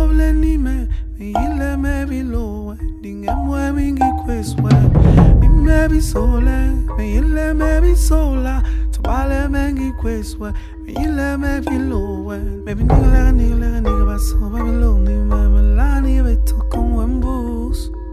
le ni me ile me below dinga mwe mingi kweswe ni me bi sole me ile me bi sola to bale mengi kweswe me ile me below me bi nigga ba so ba below ni me la ni be to con wembus